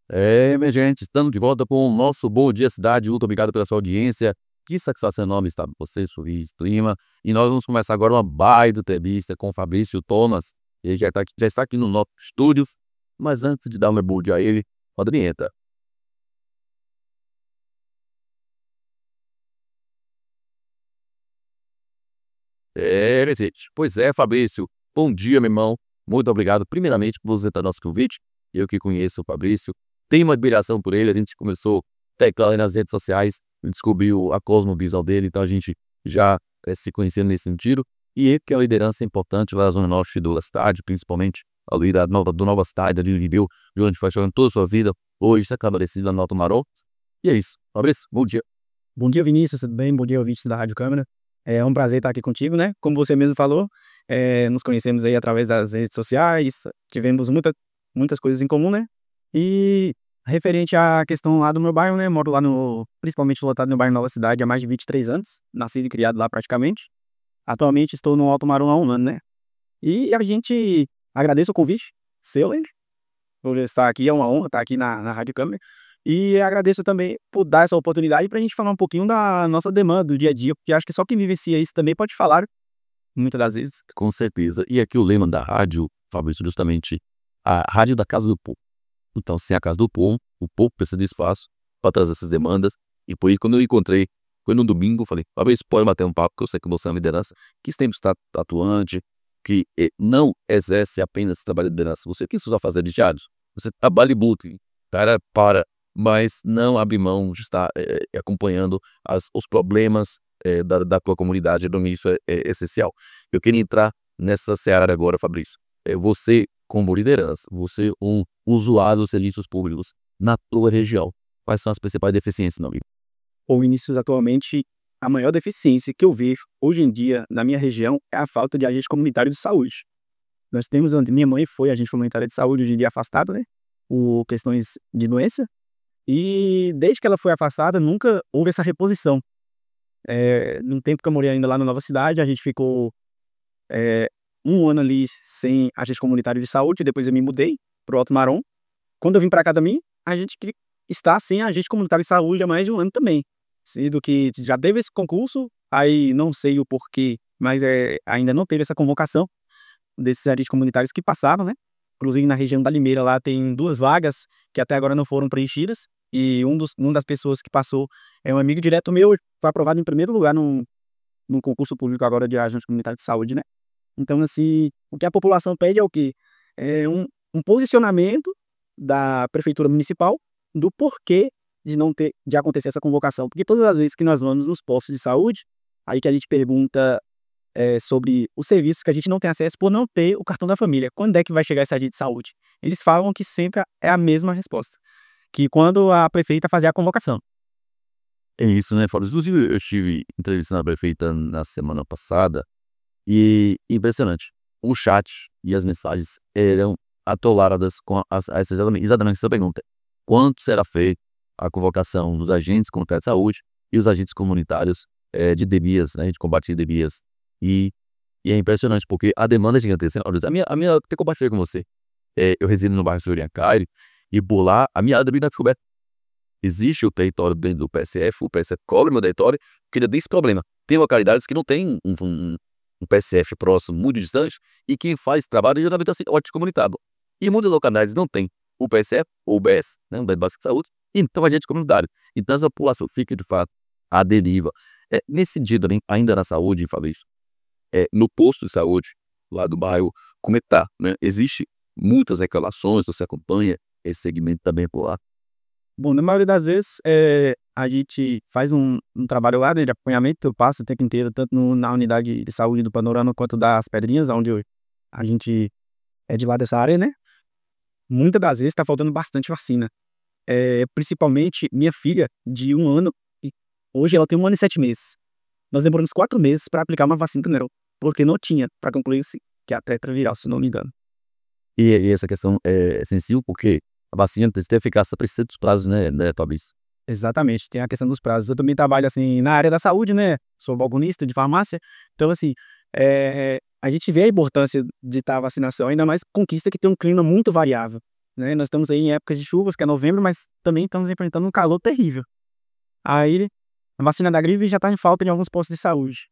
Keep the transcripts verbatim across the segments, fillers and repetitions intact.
É, minha gente, estamos de volta com o nosso Bom Dia Cidade. Muito obrigado pela sua audiência. Que satisfação enorme estar com você, Sorriso, Lima. E nós vamos começar agora uma baita entrevista com o Fabrício Thomas. Ele já está aqui, já está aqui no nosso estúdios. Mas antes de dar um bom dia a ele, roda a vinheta. É, minha gente. Pois é, Fabrício. Bom dia, meu irmão. Muito obrigado, primeiramente, por você estar no nosso convite. Eu que conheço o Fabrício, tenho uma admiração por ele. A gente começou teclando aí nas redes sociais, descobriu a cosmovisão dele, então a gente já é, se conhecendo nesse sentido. E ele que é uma liderança importante lá na Zona Norte da cidade, principalmente ali da nova, do Nova Cidade, ali de Ribeirão, de onde foi jogando toda a sua vida. Hoje você acaba decidindo na Alto Marão. E é isso. Fabrício, bom dia. Bom dia, Vinícius, tudo bem? Bom dia, ouvintes da Rádio Câmara. É um prazer estar aqui contigo, né? Como você mesmo falou, é, nos conhecemos aí através das redes sociais, tivemos muita, muitas coisas em comum, né? E referente à questão lá do meu bairro, né? Moro lá no, principalmente lotado no bairro Nova Cidade há mais de vinte e três anos, nascido e criado lá praticamente. Atualmente estou no Alto Marum há um ano, né? E a gente agradece o convite seu, hein? Por estar aqui, é uma honra estar aqui na, na Rádio Câmara. E agradeço também por dar essa oportunidade para a gente falar um pouquinho da nossa demanda do dia a dia, porque acho que só quem vivencia isso também pode falar, muitas das vezes. Com certeza. E aqui o lema da rádio, Fabrício, justamente a rádio da Casa do Povo. Então, sem a Casa do Povo, o povo precisa de espaço para trazer essas demandas. E por isso, quando eu encontrei, foi no domingo, eu falei, Fabrício, pode bater um papo, porque eu sei que você é uma liderança que sempre está atuante, que eh, não exerce apenas esse trabalho de liderança. Você que só fazer de diários. Você trabalha muito, cara, para, mas não abre mão de estar eh, eh, acompanhando as, os problemas eh, da, da tua comunidade. Então, isso é, é essencial. Eu queria entrar nessa seara agora, Fabrício. É, você, como liderança, você um usuário dos serviços públicos na tua região. Quais são as principais deficiências, meu amigo? Ou Vinícius, atualmente, a maior deficiência que eu vejo hoje em dia na minha região é a falta de agente comunitário de saúde. Nós temos, minha mãe foi agente comunitária de saúde, hoje em dia afastada, né? Por questões de doença. E desde que ela foi afastada, nunca houve essa reposição. É, no tempo que eu morei ainda lá na Nova Cidade, a gente ficou é, um ano ali sem agente comunitário de saúde, depois eu me mudei pro Alto Marom. Quando eu vim para cá também, a gente que- está sem agente comunitário de saúde há mais de um ano também. Sendo que já teve esse concurso, aí não sei o porquê, mas é, ainda não teve essa convocação desses agentes comunitários que passaram, né? Inclusive na região da Limeira lá tem duas vagas que até agora não foram preenchidas. E um dos, uma das pessoas que passou é um amigo direto meu, foi aprovado em primeiro lugar num, num concurso público agora de agente comunitário de saúde, né? Então, assim, o que a população pede é o quê? É um, um posicionamento da prefeitura municipal do porquê de não ter, de acontecer essa convocação. Porque todas as vezes que nós vamos nos postos de saúde, aí que a gente pergunta é, sobre os serviços que a gente não tem acesso por não ter o cartão da família. Quando é que vai chegar esse agente de saúde? Eles falam que sempre é a mesma resposta, que quando a prefeita fazer a convocação. É isso, né, Fabrício? Inclusive, eu estive entrevistando a prefeita na semana passada e impressionante. O chat e as mensagens eram atoladas com as, as, exatamente, exatamente essa pergunta. Quanto será feita a convocação dos agentes comunitários de saúde e os agentes comunitários eh, de DEBIAS, né, de combate de DEBIAS? E, e é impressionante, porque a demanda é gigantesca. Olha, A minha, a minha, até compartilhei com você. Eh, eu resido no bairro Soriacaire e por lá a minha área é bem descoberta. Existe o território dentro do P S F, o P S F cobre meu território, porque ele tem esse problema. Tem localidades que não tem um, um, um P S F próximo, muito distante, e quem faz esse trabalho é geralmente assim, ótimo comunicado. E muitas localidades não tem o P S F ou o B S, né, Unidade Básica de Saúde, então a gente é comunitário. Então essa população fica, de fato, à deriva. É, nesse sentido, né, ainda na saúde, Fabrício, é, no posto de saúde, lá do bairro, como é que tá, né? Existe muitas reclamações, você acompanha esse segmento também por lá. Bom, na maioria das vezes, é, a gente faz um, um trabalho lá, né, de acompanhamento, eu passo o tempo inteiro, tanto no- na unidade de saúde do Panorama quanto das Pedrinhas, onde eu- a gente é de lá dessa área, né? Muitas das vezes está faltando bastante vacina. É, principalmente minha filha, de um ano, e hoje ela tem um ano e sete meses. Nós demoramos quatro meses para aplicar uma vacina do Nero, porque não tinha para concluir, se- que é a tetraviral, se não me engano. E, e essa questão é sensível porque a vacina tem que ter eficácia precisa dos prazos, né, né, Fabrício? Exatamente, tem a questão dos prazos. Eu também trabalho, assim, na área da saúde, né, sou balconista de farmácia, então, assim, eh, a gente vê a importância de estar a vacinação, ainda mais conquista que tem um clima muito variável. né, nós estamos aí em épocas de chuvas, que é novembro, mas também estamos enfrentando um calor terrível. Aí, a vacina da gripe já está em falta em alguns postos de saúde.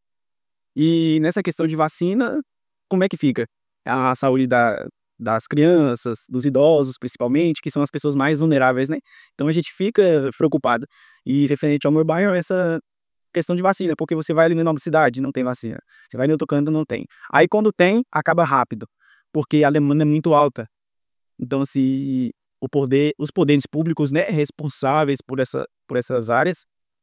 E nessa questão de vacina, como é que fica? A saúde da das crianças, dos idosos, principalmente, que são as pessoas mais vulneráveis, né. Então a gente fica preocupado. E referente ao meu bairro, essa questão de vacina, porque você vai ali na nossa cidade, não tem vacina. Você vai em outro canto, não tem. Aí quando tem, acaba rápido, porque a demanda é muito alta. Então se o poder os poderes públicos, né, responsáveis por essa por essas áreas,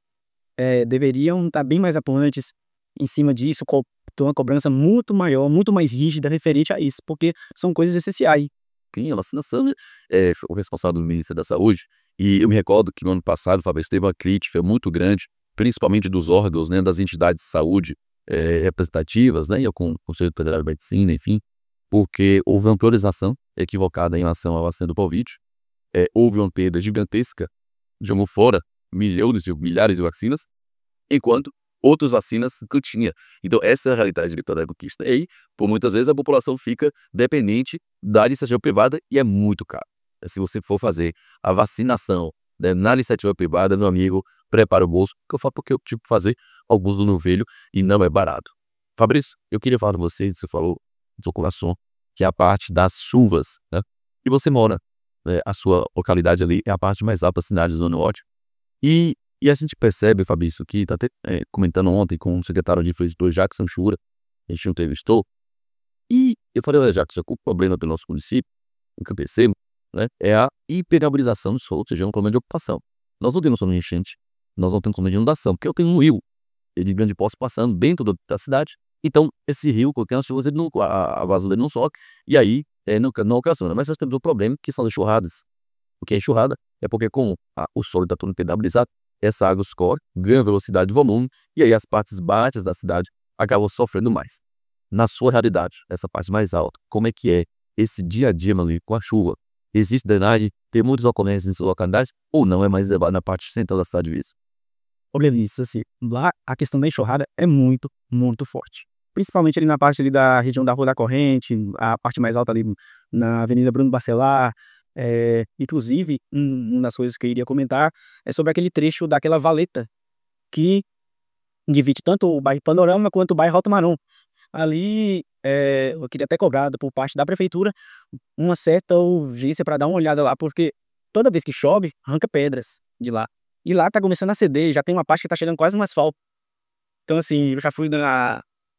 eh, deveriam estar bem mais atuantes em cima disso, co ter uma cobrança muito maior, muito mais rígida referente a isso, porque são coisas essenciais. Sim, a vacinação, né, é o responsável do Ministério da Saúde, e eu me recordo que no ano passado, Fabrício, teve uma crítica muito grande, principalmente dos órgãos, né, das entidades de saúde, eh, representativas, né, e o Con Conselho Federal de Medicina, enfim, porque houve uma priorização equivocada em relação à vacina do Covid, eh, houve uma perda gigantesca, jogou fora milhões de milhares de vacinas, enquanto outras vacinas que tinha. Então essa é a realidade eleitoral da conquista. E aí, por muitas vezes, a população fica dependente da iniciativa privada e é muito caro. Se você for fazer a vacinação, né, na iniciativa privada, meu amigo, prepara o bolso, que eu falo porque eu tive que fazer alguns no velho e não é barato. Fabrício, eu queria falar com você, você falou de circulação, que é a parte das chuvas, né? E você mora, né, a sua localidade ali é a parte mais alta da cidade do Zona Norte. E e a gente percebe, Fabrício, que tá até, eh, comentando ontem com o secretário de Infraestrutura, Jackson Chura, a gente entrevistou, e eu falei: "Olha, Jackson, o problema pelo nosso município, o que eu percebo, né, é a impermeabilização do solo, ou seja, é um problema de ocupação. Nós não temos problema de enchente, nós não temos problema de inundação, porque eu tenho um rio de grande porte passando dentro do da cidade, então esse rio, qualquer chuvas, ele não a a vazão dele não sobe, e aí, eh, não não ocasiona. Mas nós temos um problema que são as enxurradas. O que é enxurrada é porque como a o solo está todo impermeabilizado, essa água escorre, ganha velocidade e volume, e aí as partes baixas da cidade acabam sofrendo mais. Na sua realidade, essa parte mais alta, como é que é esse dia a dia, meu amigo, com a chuva? Existe drenagem, tem muitas ocorrências em suas localidades, ou não é mais elevado na parte central da cidade mesmo? Olha isso, assim, lá a questão da enxurrada é muito, muito forte. Principalmente ali na parte ali da região da Rua da Corrente, a parte mais alta ali na Avenida Bruno Bacelar. Eh, inclusive, um uma das coisas que eu iria comentar é sobre aquele trecho daquela valeta que divide tanto o bairro Panorama quanto o bairro Alto Marum. Ali, eh, eu queria até cobrado por parte da prefeitura uma certa urgência para dar uma olhada lá, porque toda vez que chove, arranca pedras de lá. E lá tá começando a ceder, já tem uma parte que tá chegando quase no asfalto. Então, assim, eu já fui na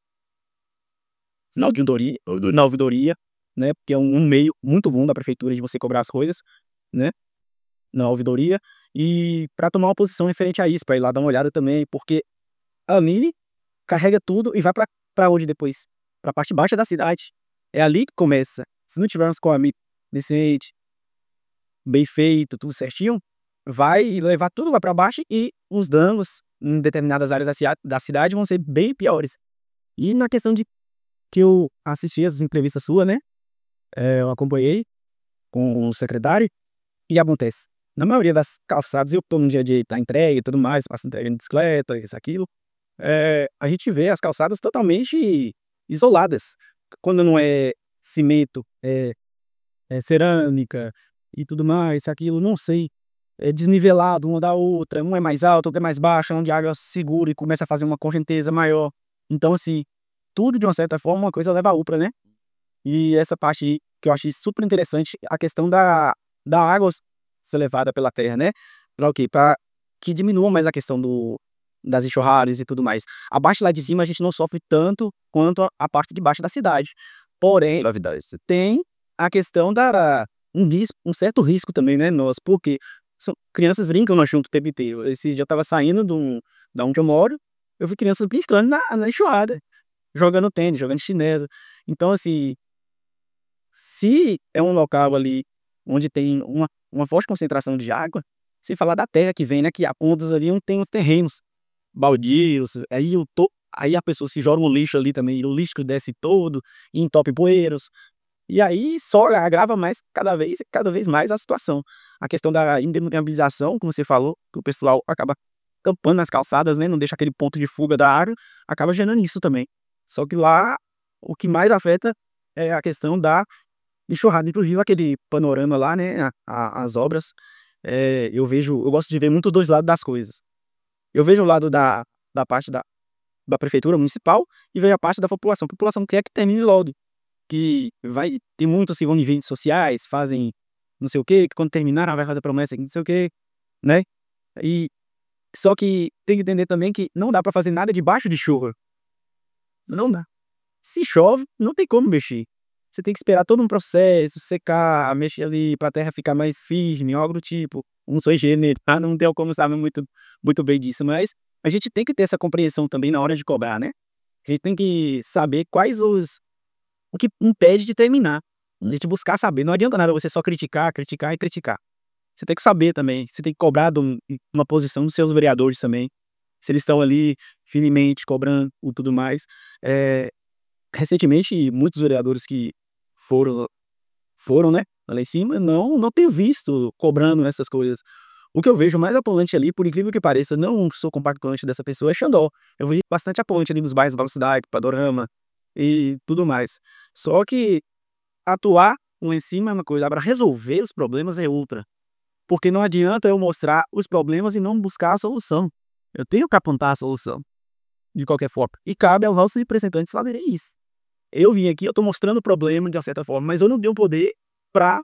na ouvidoria na ouvidoria, né, porque é um um meio muito bom da prefeitura de você cobrar as coisas, né, na ouvidoria, e pra tomar uma posição referente a isso, pra ir lá dar uma olhada também, porque ali carrega tudo e vai pra pra onde depois? Pra parte baixa da cidade. É ali que começa. Se não tiver um escoamento decente, bem feito, tudo certinho, vai levar tudo lá pra baixo e os danos em determinadas áreas da cia da cidade vão ser bem piores. E na questão de que eu assisti as entrevistas sua, né, eh, eu acompanhei com o secretário, e acontece, na maioria das calçadas eu tô no dia a dia da entrega e tudo mais, faço entrega de bicicleta, isso, aquilo, eh, a gente vê as calçadas totalmente isoladas. Quando não é cimento, é é cerâmica e tudo mais, isso, aquilo, não sei, é desnivelado uma da outra, uma é mais alta, outra é mais baixa, onde a água segura e começa a fazer uma correnteza maior. Então, assim, tudo de uma certa forma, uma coisa leva a outra, né. E essa parte aí que eu achei super interessante, a questão da da água ser levada pela terra, né, pra o quê? Pra que diminua mais a questão do das enxurradas e tudo mais. A parte lá de cima a gente não sofre tanto quanto a a parte de baixo da cidade. Porém, Gravidade. tem a questão da um risco um certo risco também, né, nosso, porque são crianças brincam no assunto o tempo inteiro. Esses dias eu estava saindo de um da onde eu moro, eu vi crianças brincando na na enxurrada, jogando tênis, jogando chinelo. Então, assim, se é um local ali onde tem uma uma forte concentração de água, sem falar da terra que vem, né, que apontas ali onde tem os terrenos baldios, aí o to aí a pessoa se joga um lixo ali também, o lixo que desce todo e entope poeiros, e aí só agrava mais cada vez cada vez mais a situação. A questão da impermeabilização, como você falou, que o pessoal acaba tampando as calçadas, né, não deixa aquele ponto de fuga da água, acaba gerando isso também. Só que lá, o que mais afeta é a questão da enxurrada. Inclusive aquele panorama lá, né, a a as obras, eh, eu vejo eu gosto de ver muito dois lados das coisas. Eu vejo o lado da da parte da da prefeitura municipal e vejo a parte da população. A população quer que termine logo, que vai tem muitos que vão em redes sociais, fazem não sei o quê, que quando terminar vai fazer promessa que não sei o quê, né. E só que tem que entender também que não dá pra fazer nada debaixo de chuva. Não dá. Se chove, não tem como mexer. Você tem que esperar todo um processo, secar, mexer ali pra terra ficar mais firme, algo do tipo. Não sou engenheiro, tá, não tenho como saber muito muito bem disso, mas a gente tem que ter essa compreensão também na hora de cobrar, né. A gente tem que saber quais os o que impede de terminar. A gente buscar saber, não adianta nada você só criticar, criticar e criticar. Você tem que saber também, você tem que cobrar de um uma posição dos seus vereadores também, se eles estão ali firmemente cobrando e tudo mais. Eh, recentemente muitos vereadores que foram foram, né, lá em cima, não não tenho visto cobrando essas coisas. O que eu vejo mais apoiante ali, por incrível que pareça, não sou compactuante dessa pessoa, é Xandó. Eu vejo bastante apoiante ali nos bairros da Velocidade, Padorama e tudo mais. Só que atuar lá em cima é uma coisa, agora resolver os problemas é outra. Porque não adianta eu mostrar os problemas e não buscar a solução. Eu tenho que apontar a solução, de qualquer forma. E cabe aos nossos representantes fazerem isso. Eu vim aqui, eu tô mostrando o problema de uma certa forma, mas eu não tenho poder pra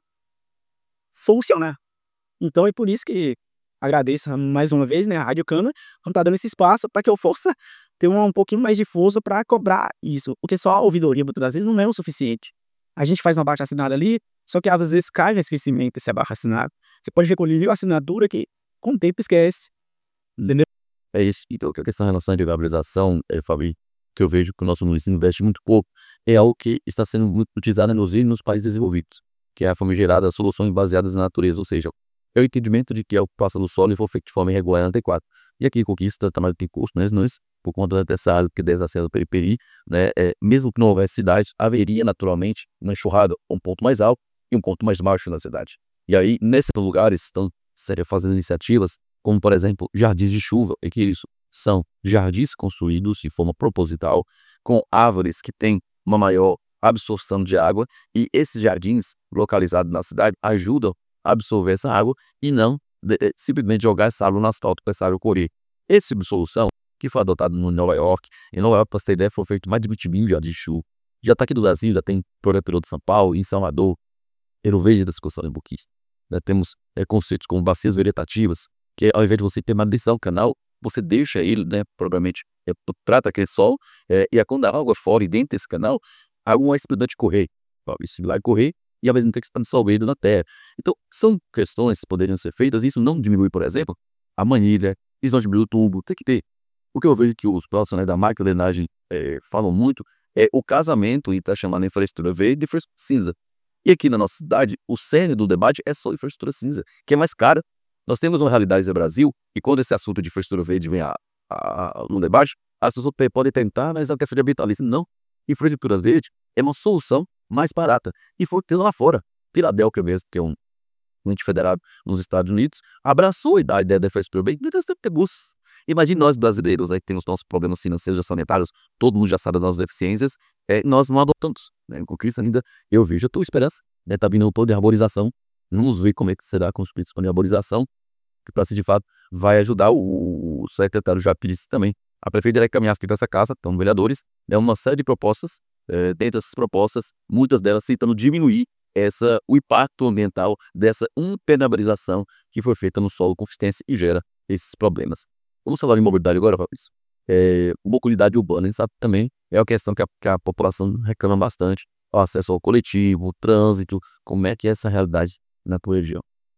solucionar. Então é por isso que agradeço mais uma vez, né, a Rádio Câmara, por tá dando esse espaço pra que eu possa ter um um pouquinho mais de força pra cobrar isso, porque só a ouvidoria muitas das vezes não é o suficiente. A gente faz um abaixo-assinado ali, só que às vezes cai no esquecimento esse abaixo-assinado. Você pode recolher mil assinatura que com o tempo esquece, entendeu? É isso. Então, que a questão em relação à viabilização, eh, Fabi, que eu vejo que o nosso município investe muito pouco, é algo que está sendo muito utilizado inclusive nos países desenvolvidos, que é a famigerada soluções baseadas na natureza, ou seja, é o entendimento de que a ocupação do solo for feita de forma irregular e inadequada. E aqui conquista também tem custo, né, nós, por conta dessa área que deve ser da periferia, né, eh, mesmo que não houvesse cidade, haveria naturalmente uma enxurrada, um ponto mais alto e um ponto mais baixo na cidade. E aí, nesses lugares, estão seria fazendo iniciativas, como por exemplo, jardins de chuva, e que isso são jardins construídos de forma proposital, com árvores que têm uma maior absorção de água, e esses jardins localizados na cidade ajudam a absorver essa água e não de, eh, simplesmente jogar essa água no asfalto para essa água correr. Esse tipo de solução, que foi adotado em Nova York, em Nova York, para você ter ideia, foi feito mais de vinte mil jardins de chuva. Já está aqui no Brasil, já tem projeto piloto de São Paulo, em Salvador, Rio Verde da discussão em Buquista. Né, temos é, conceitos como bacias vegetativas, que ao invés de você permanecer o canal, você deixa ele, né, propriamente, é, trata aquele sol, é, e quando a água fora e dentro desse canal, a água é estudante correr. Ó, isso vai correr e ao mesmo tempo está dissolvendo na terra. Então, são questões que poderiam ser feitas, isso não diminui, por exemplo, a manilha, isso não diminui o tubo, tem que ter. O que eu vejo que os profissionais da microdrenagem é, falam muito é o casamento, e está chamando infraestrutura verde e infraestrutura cinza. E aqui na nossa cidade, o cerne do debate é só infraestrutura cinza, que é mais cara. Nós temos uma realidade no Brasil, e quando esse assunto de infraestrutura verde vem a, a, a, no debate, as pessoas podem tentar, mas é uma questão de ambientalista. Não. Infraestrutura verde é uma solução mais barata. E foi o que tem lá fora. Filadélfia mesmo, que é um um ente federado nos Estados Unidos, abraçou a ideia da infraestrutura verde, mas tem que ter bus. Imagine nós brasileiros, aí que temos nossos problemas financeiros e sanitários, todo mundo já sabe das nossas deficiências, é, nós não adotamos. Né? Com isso ainda, eu vejo a tua esperança, né? Tá vindo um plano de arborização, vamos ver como é que será com os políticos de arborização, que para se de fato vai ajudar. O, o secretário já disse também, a prefeita irá caminhar aqui para essa casa, então vereadores, é uma série de propostas, é, dentro dessas propostas, muitas delas tentando diminuir essa, o impacto ambiental dessa impermeabilização que foi feita no solo com consistência e gera esses problemas. Vamos falar em mobilidade agora, Fabrício. É, mobilidade urbana, a gente sabe também, é uma questão que a, que a população reclama bastante, o acesso ao coletivo, o trânsito, como é que é essa realidade na tua região?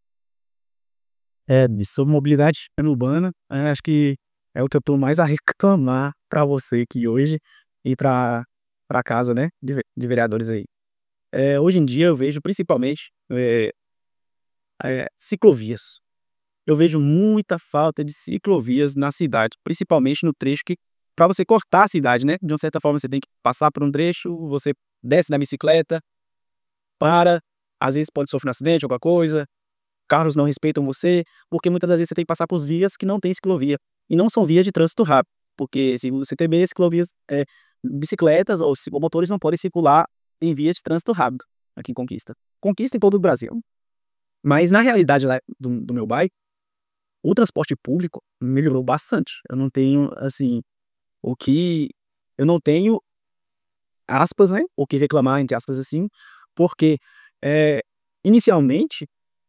É, de sobre mobilidade urbana, eh, acho que é o que eu tô mais a reclamar pra você aqui hoje e pra pra casa, né, de ve de vereadores aí. Eh, hoje em dia eu vejo principalmente, eh eh, ciclovias. Eu vejo muita falta de ciclovias na cidade, principalmente no trecho que pra você cortar a cidade, né, de uma certa forma você tem que passar por um trecho, você desce da bicicleta, para, às vezes pode sofrer um acidente, alguma coisa, carros não respeitam você, porque muitas das vezes você tem que passar por vias que não tem ciclovia, e não são vias de trânsito rápido, porque segundo o C T B, ciclovias, eh, bicicletas ou ciclomotores não podem circular em vias de trânsito rápido. aqui em Conquista. Conquista em todo o Brasil. Mas na realidade lá do do meu bairro, o transporte público melhorou bastante. Eu não tenho, assim, o que eu não tenho aspas, né, o que reclamar, entre aspas, assim, porque, eh, inicialmente,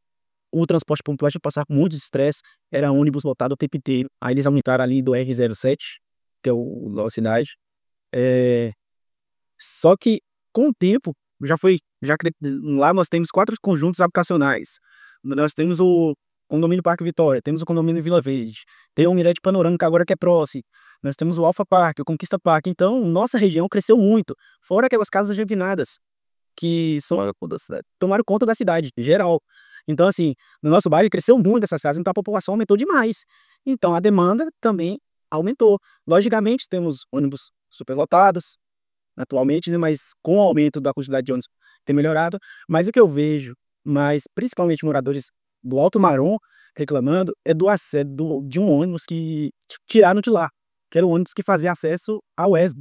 o transporte público a gente passava por muito estresse, era ônibus lotado o tempo inteiro. Aí eles aumentaram ali do R zero sete, que é o da cidade. Eh, só que com o tempo já foi já cre lá nós temos quatro conjuntos habitacionais. Nós temos o condomínio Parque Vitória, temos o condomínio Vila Verde, tem o Mirante Panorâmica agora que é próximo, nós temos o Alfa Parque, o Conquista Parque, então nossa região cresceu muito, fora aquelas casas geminadas, que são Tomaram conta da cidade. tomaram conta da cidade, geral. Então assim, no nosso bairro cresceu muito essas casas, então a população aumentou demais. Então a demanda também aumentou. Logicamente temos ônibus superlotados, atualmente, né, mas com o aumento da quantidade de ônibus tem melhorado, mas o que eu vejo, mas principalmente moradores do Alto Marom reclamando, é do ace do de um ônibus que ti tiraram de lá, que era o ônibus que fazia acesso à UESB.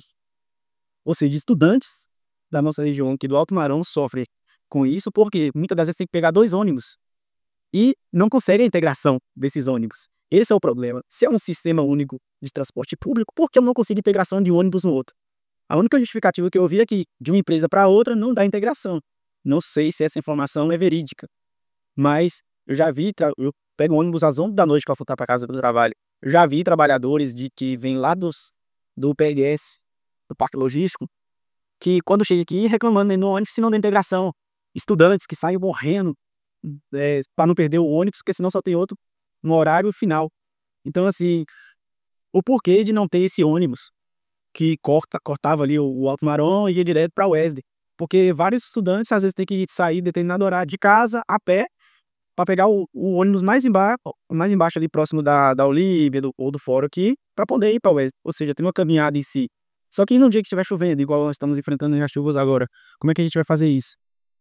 Ou seja, estudantes da nossa região aqui do Alto Marom sofrem com isso, porque muitas das vezes tem que pegar dois ônibus e não consegue a integração desses ônibus. Esse é o problema. Se é um sistema único de transporte público, por que eu não consigo integração de um ônibus no outro? A única justificativa que eu ouvi é que de uma empresa para outra não dá integração. Não sei se essa informação é verídica, mas eu já vi tra eu pego ônibus às onze da noite para voltar para casa do trabalho. Eu já vi trabalhadores de que vêm lá dos do P L S, do parque logístico, que quando chega aqui reclamando dentro do ônibus se não tem integração. Estudantes que saem morrendo, eh, para não perder o ônibus, porque senão só tem outro no horário final. Então assim, o porquê de não ter esse ônibus que corta cortava ali o o Alto Marom e ia direto pra UESD, porque vários estudantes às vezes têm que sair em determinado horário de casa a pé, pra pegar o o ônibus mais emba mais embaixo ali próximo da da Olímpia do ou do fórum aqui, pra poder ir pra UESD, ou seja, tem uma caminhada em si. Só que no dia que estiver chovendo, igual nós estamos enfrentando as chuvas agora, como é que a gente vai fazer isso?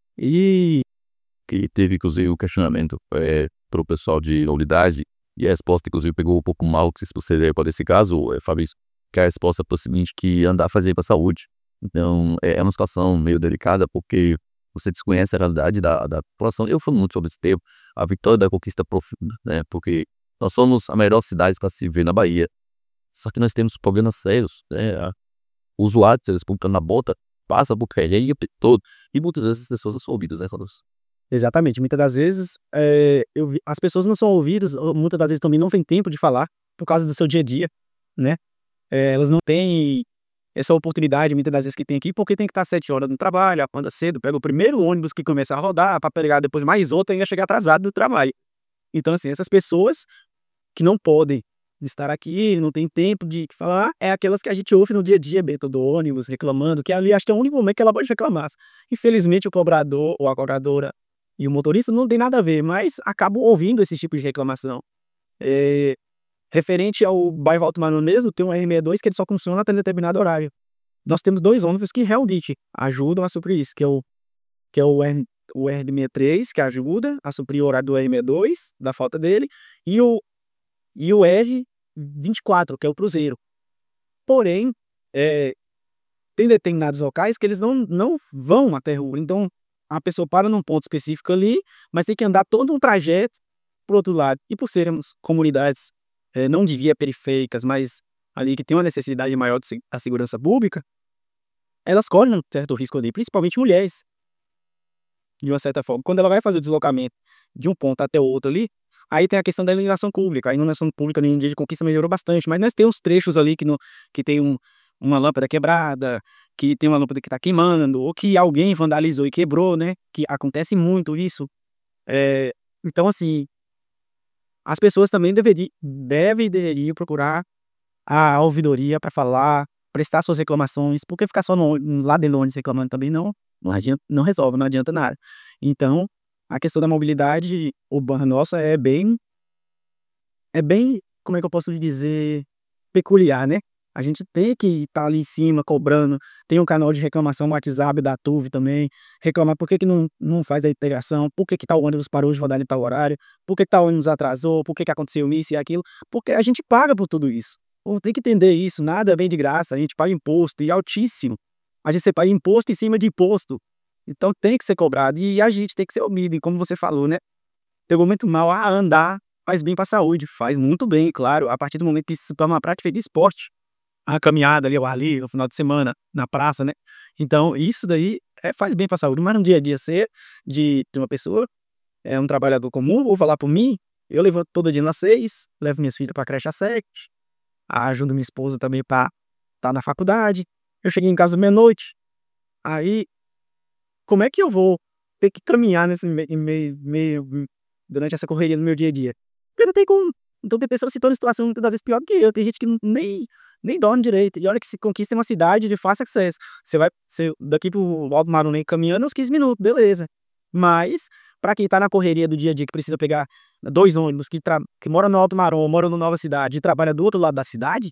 E Que teve inclusive o questionamento, eh, para o pessoal de unidade, e a resposta inclusive pegou um pouco mal, que se você para esse caso, eh, Fabrício, que a resposta foi o seguinte, que andar faz bem pra saúde. Então, é é uma situação meio delicada, porque você desconhece a realidade da da população. Eu falo muito sobre esse tema, a Vitória da Conquista profunda, né, porque nós somos a melhor cidade pra se viver na Bahia, só que nós temos problemas sérios, né, a o usuário de serviço público na bota, passa por perrengue o tempo todo, e muitas vezes as pessoas não são ouvidas, né, Rodolfo? exatamente, muitas das vezes, eh, eu vi as pessoas não são ouvidas, ou muitas das vezes também não têm tempo de falar, por causa do seu dia a dia, né. Eh, elas não têm essa oportunidade muitas das vezes que tem aqui, porque tem que estar sete horas no trabalho, acorda cedo, pega o primeiro ônibus que começa a rodar, pra pegar depois mais outro e ainda chegar atrasado do trabalho. Então assim, essas pessoas que não podem estar aqui, não tem tempo de falar, é aquelas que a gente ouve no dia a dia dentro do ônibus reclamando, que ali acho que é o único momento que ela pode reclamar. Infelizmente o cobrador ou a cobradora e o motorista não tem nada a ver, mas acabam ouvindo esse tipo de reclamação. Eh, referente ao bairro Alto Marom mesmo, tem um R sessenta e dois que ele só funciona até determinado horário. Nós temos dois ônibus que realmente ajudam a suprir isso, que é o que é o R o R sessenta e três, que ajuda a suprir o horário do R sessenta e dois, da falta dele, e o e o R vinte e quatro, que é o cruzeiro. Porém, eh, tem determinados locais que eles não não vão até rua, então a pessoa para num ponto específico ali, mas tem que andar todo um trajeto para o outro lado. E por sermos comunidades, eh, não de via periféricas, mas ali que tem uma necessidade maior de se da segurança pública, elas correm um certo risco ali, principalmente mulheres, de uma certa forma. Quando ela vai fazer o deslocamento de um ponto até o outro ali, aí tem a questão da iluminação pública, a iluminação pública no dia de Conquista melhorou bastante, mas nós temos trechos ali que no que tem um uma lâmpada quebrada, que tem uma lâmpada que tá queimando, ou que alguém vandalizou e quebrou, né, que acontece muito isso. Eh, então assim, as pessoas também deveri devem deveriam procurar a ouvidoria pra falar, prestar suas reclamações, porque ficar só no lá dentro do ônibus reclamando também não não adianta, não resolve, não adianta nada. Então, a questão da mobilidade urbana nossa é bem é bem, como é que eu posso lhe dizer, peculiar, né. A gente tem que estar ali em cima cobrando, tem um canal de reclamação no WhatsApp da Tuve também, reclamar por que que não não faz a integração, por que que tal ônibus parou de rodar em tal horário, por que que tal ônibus atrasou, por que que aconteceu isso e aquilo, porque a gente paga por tudo isso. O povo tem que entender isso, nada vem de graça, a gente paga imposto e altíssimo. A gente paga imposto em cima de imposto. Então tem que ser cobrado e a gente tem que ser humilde, como você falou, né, pegou muito mal, ah, andar faz bem pra saúde, faz muito bem, claro, a partir do momento que isso se torna uma prática de esporte, a caminhada ali ao ar livre, no final de semana, na praça, né, então isso daí, eh, faz bem pra saúde, mas no dia a dia ser de de uma pessoa, é um trabalhador comum, vou falar por mim, eu levanto todo dia às seis, levo minhas filhas pra creche às sete, ajudo minha esposa também pra tá na faculdade, eu cheguei em casa meia-noite, aí como é que eu vou ter que caminhar nesse me meio meio durante essa correria no meu dia a dia? Porque não tem como. Então tem pessoas que estão em situação muitas das vezes pior do que eu, tem gente que não nem nem dorme direito, e olha que se conquista uma cidade de fácil acesso, você vai você daqui para o Alto Maranhão caminhando uns quinze minutos, beleza. Mas, pra quem tá na correria do dia a dia, que precisa pegar dois ônibus, que tra que mora no Alto Maranhão, mora no Nova Cidade e trabalha do outro lado da cidade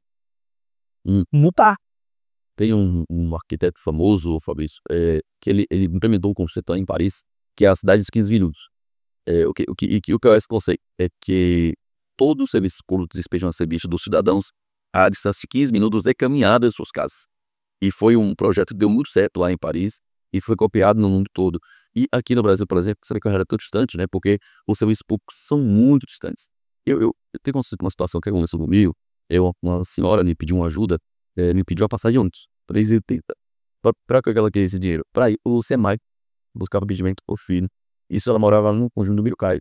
Hum. não tá. Tem um um arquiteto famoso, Fabrício, eh, que ele ele implementou um conceito lá em Paris, que é a cidade dos quinze minutos. Eh, o que o que e que o que é esse conceito? É que todo o serviço público despejam a serviço dos cidadãos a distância de quinze minutos de caminhada de suas casas. E foi um projeto que deu muito certo lá em Paris e foi copiado no mundo todo. E aqui no Brasil, por exemplo, você vê que era tão distante, né, porque os serviços públicos são muito distantes. Eu eu eu tenho uma uma situação que aconteceu comigo, eu uma senhora me pediu uma ajuda, eh, me pediu a passagem de ônibus, três e oitenta. Pra pra que que ela queria esse dinheiro? Pra ir para o SEMAI, buscar procedimento para o filho. Isso ela morava no Conjunto do Miracaia.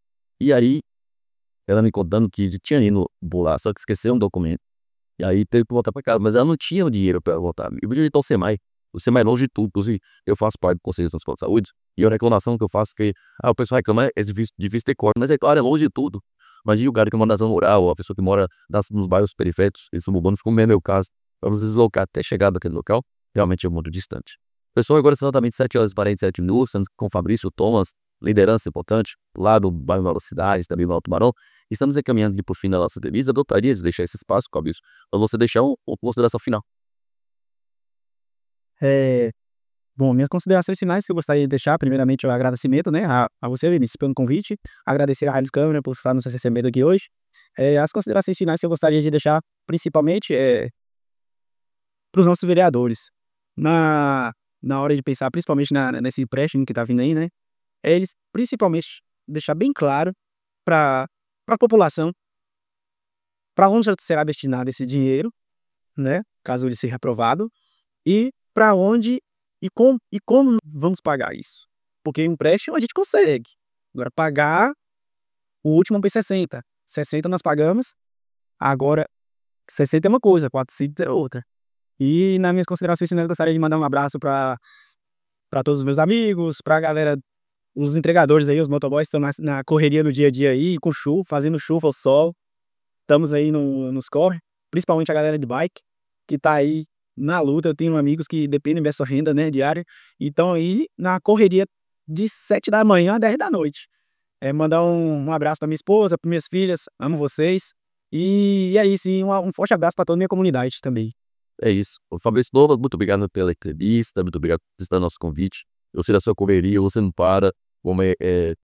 E aí, ela me contando que tinha ido por lá, só que esqueceu um documento, e aí teve que voltar pra casa, mas ela não tinha o dinheiro pra voltar. Eu podia ir ao SEMAI, o SEMAI é longe de tudo, inclusive eu faço parte do Conselho Nacional de Saúde, e a reclamação que eu faço que, ah, o pessoal reclama, é difícil difícil ter corte, mas é claro, é longe de tudo. Imagine o cara que mora na zona rural, ou a pessoa que mora nas nos bairros periféricos e suburbanos, como é meu caso, pra você se deslocar até chegar naquele local, realmente é muito distante. Pessoal, agora são exatamente sete horas e quarenta e sete minutos, estamos com o Fabrício Thomas, liderança importante, lá do bairro Nova Cidade, também no Alto Maranhão. Estamos encaminhando aqui para o fim da nossa entrevista. Eu gostaria de deixar esse espaço, Fabrício, para você deixar um uma consideração final. Eh, bom, minhas considerações finais que eu gostaria de deixar, primeiramente, é o agradecimento, né, a a você, Vinícius, pelo convite, agradecer à Rádio Câmara por estar nos recebendo aqui hoje. Eh, as considerações finais que eu gostaria de deixar, principalmente, é para os nossos vereadores, na na hora de pensar, principalmente na nesse empréstimo que tá vindo aí, né, é eles, principalmente, deixar bem claro pra pra população pra onde será destinado esse dinheiro, né, caso ele seja aprovado, e pra onde e como e como vamos pagar isso. Porque empréstimo a gente consegue, agora pagar, o último foi sessenta, sessenta nós pagamos, agora sessenta é uma coisa, quatrocentos é outra. E nas minhas considerações finais eu gostaria de mandar um abraço pra pra todos os meus amigos, pra galera, os entregadores aí, os motoboys estão nas na correria do dia a dia aí, com chuva, fazendo chuva ou sol, estamos aí no nos corre, principalmente a galera de bike, que tá aí na luta, eu tenho amigos que dependem dessa renda, né, diária, e estão aí na correria de sete da manhã a dez da noite. Eh, mandar um um abraço pra minha esposa, para minhas filhas, amo vocês, e é isso, e um a um forte abraço pra toda a minha comunidade também. É isso. Ô Fabrício Thomas, muito obrigado pela entrevista, muito obrigado por aceitar nosso convite. Eu sei da sua correria, você não para, como é é